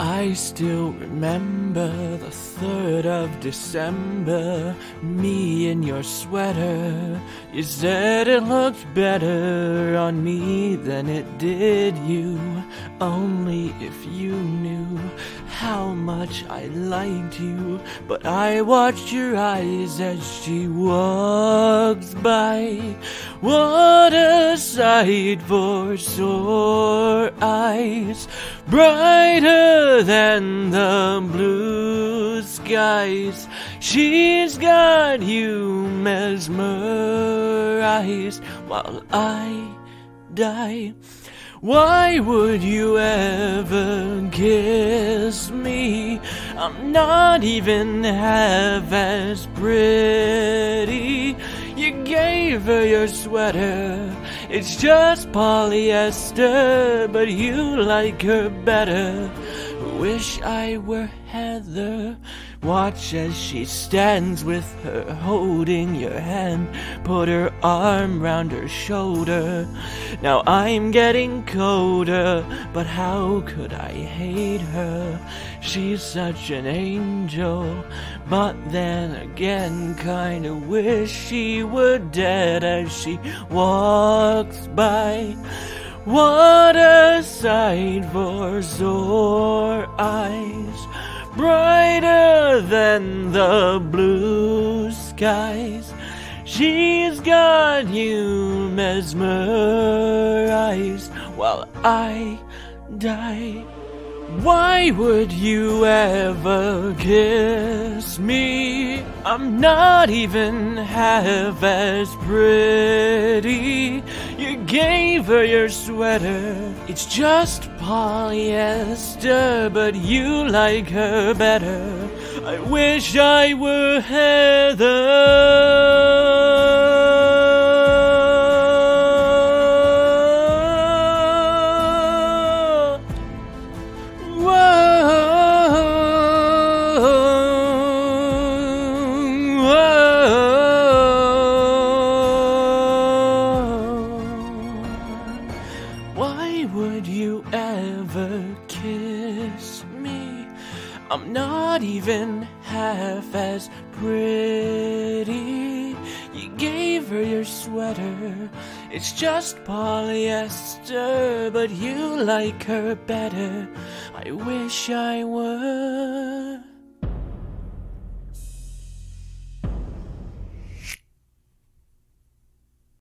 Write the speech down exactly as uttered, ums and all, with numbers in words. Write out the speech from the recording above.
I still remember the third of December, me in your sweater. You said it looked better on me than it did you. Only if you knew how much I liked you. But I watched your eyes as she walks by. What a sight for sore eyes, brighter than the blue skies. She's got you mesmerized while I die. Why would you ever kiss me? I'm not even half as pretty. You gave her your sweater, it's just polyester, but you like her better. Wish I were Heather. Watch as she stands with her holding your hand, put her arm round her shoulder. Now I'm getting colder, but how could I hate her? She's such an angel, but then again kinda wish she were dead as she walks by. What a sight for sore eyes, brighter than the blue skies. She's got you mesmerized while I die. Why would you ever kiss me? I'm not even half as pretty. You gave her your sweater, it's just polyester, but you like her better. I wish I were Heather. Why would you ever kiss me? I'm not even half as pretty. You gave her your sweater, it's just polyester, but you like her better. I wish I were